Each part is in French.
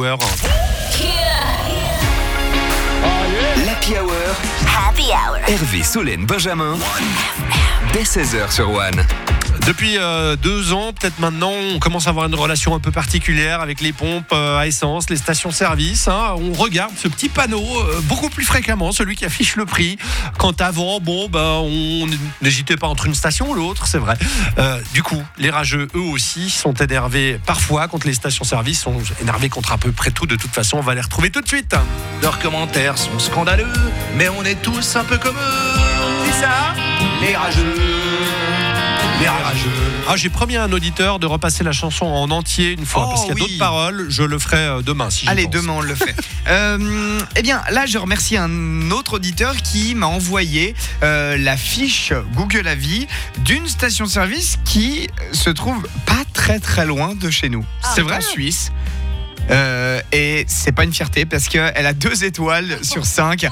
Hour. L'Happy Hour. Happy Hour. Hervé, Solène, Benjamin. Dès 16h sur One. Depuis 2 ans, peut-être maintenant, on commence à avoir une relation un peu particulière avec les pompes à essence, les stations-service. On regarde ce petit panneau beaucoup plus fréquemment, celui qui affiche le prix. Quand avant, on n'hésitait pas entre une station ou l'autre, c'est vrai. Du coup, les rageux, eux aussi, sont énervés parfois contre les stations-service, sont énervés contre à peu près tout. De toute façon, on va les retrouver tout de suite. Leurs commentaires sont scandaleux, mais on est tous un peu comme eux. C'est ça, Les rageux. Les rageux. J'ai promis à un auditeur de repasser la chanson en entier une fois, parce qu'il y a d'autres paroles. Je le ferai demain. Si Allez, pense. demain on le fait. Eh bien, là, je remercie un autre auditeur qui m'a envoyé la fiche Google Avis d'une station-service qui se trouve pas très très loin de chez nous. C'est vrai, en Suisse. Et c'est pas une fierté parce qu'elle a 2 étoiles sur 5,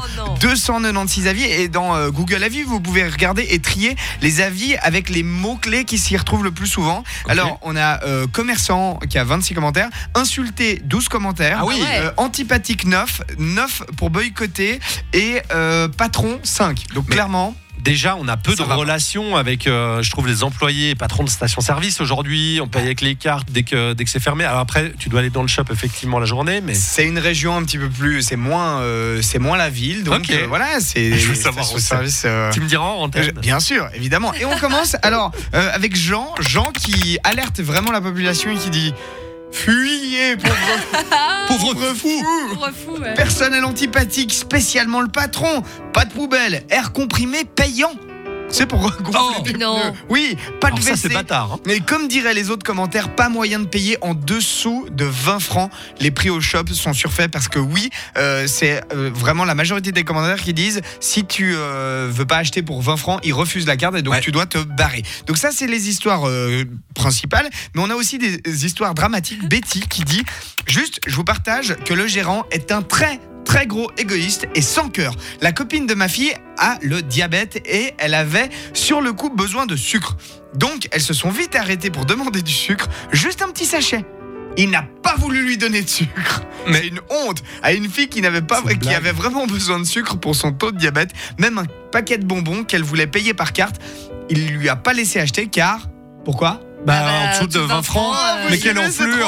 296 avis, et dans Google Avis vous pouvez regarder et trier les avis avec les mots-clés qui s'y retrouvent le plus souvent. Okay. Alors on a commerçant qui a 26 commentaires, insulté 12 commentaires, antipathique 9 pour boycotter, et patron 5. Donc clairement déjà, on a peu de relations avec, je trouve, les employés et patrons de station-service aujourd'hui. On paye avec les cartes dès que c'est fermé. Alors après, tu dois aller dans le shop effectivement la journée, mais c'est une région un petit peu plus, c'est moins la ville. Donc voilà, c'est. Je veux savoir au service. Tu me diras en antenne. Bien sûr, évidemment. Et on commence alors avec Jean qui alerte vraiment la population et qui dit: fuyez, pauvre fou. Personnel antipathique, spécialement le patron. Pas de poubelle, air comprimé payant. C'est pour gonfler des pneus. Oui, pas de WC. Ça, c'est bâtard. Mais comme diraient les autres commentaires, pas moyen de payer en dessous de 20 francs. Les prix au shop sont surfaits parce que c'est vraiment la majorité des commentaires qui disent si tu veux pas acheter pour 20 francs, ils refusent la carte et donc tu dois te barrer. Donc ça, c'est les histoires principales. Mais on a aussi des histoires dramatiques. Betty qui dit: juste, je vous partage que le gérant est un très gros égoïste et sans cœur. La copine de ma fille a le diabète et elle avait sur le coup besoin de sucre. Donc elles se sont vite arrêtées pour demander du sucre, juste un petit sachet. Il n'a pas voulu lui donner de sucre. Mais c'est une honte à une fille qui avait vraiment besoin de sucre pour son taux de diabète. Même un paquet de bonbons qu'elle voulait payer par carte, il lui a pas laissé acheter car pourquoi ? En dessous de 20 francs. Mais quelle enflure.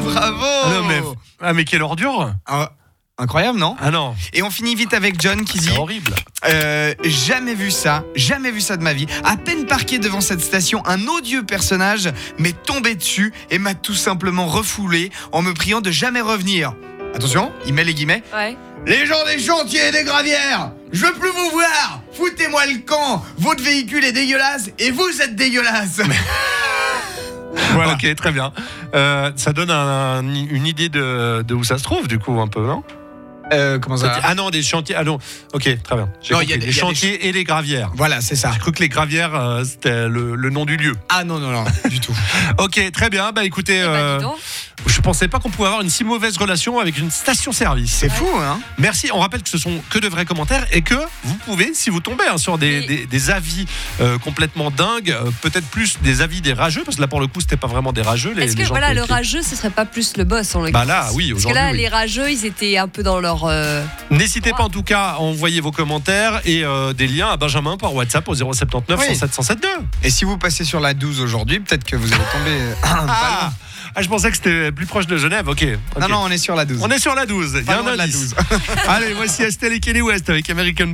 Bravo. Mais quelle ordure. Incroyable, non ? Ah non. Et on finit vite avec John qui dit: c'est horrible. Jamais vu ça de ma vie. À peine parqué devant cette station, un odieux personnage m'est tombé dessus et m'a tout simplement refoulé en me priant de jamais revenir. Attention, il met les guillemets. Ouais. Les gens des chantiers et des gravières, je veux plus vous voir. Foutez-moi le camp. Votre véhicule est dégueulasse et vous êtes dégueulasse. Voilà. Ok, très bien. Ça donne une idée de où ça se trouve, du coup, un peu, non ? Comment ça ? Ah non, des chantiers. Ah non, ok, très bien. Il y a des chantiers et les gravières. Voilà, c'est ça. J'ai cru que les gravières, c'était le nom du lieu. Ah non, du tout. Ok, très bien. Écoutez, je pensais pas qu'on pouvait avoir une si mauvaise relation avec une station-service. C'est fou, hein ? Merci. On rappelle que ce sont que de vrais commentaires et que vous pouvez, si vous tombez sur des avis complètement dingues, peut-être plus des avis des rageux, parce que là, pour le coup, c'était pas vraiment des rageux. Est-ce que le rageux, ce serait pas plus le boss en l'occurrence ? Là, oui, aujourd'hui. Parce que là, les rageux, ils étaient un peu dans leur. N'hésitez pas en tout cas à envoyer vos commentaires et des liens à Benjamin par WhatsApp au 079 107 107 2. Et si vous passez sur la 12 aujourd'hui, peut-être que vous allez tomber je pensais que c'était plus proche de Genève. Ok. Non, on est sur la 12. On est sur la 12. Il y en a 10. Allez, voici Estelle et Kenny West avec American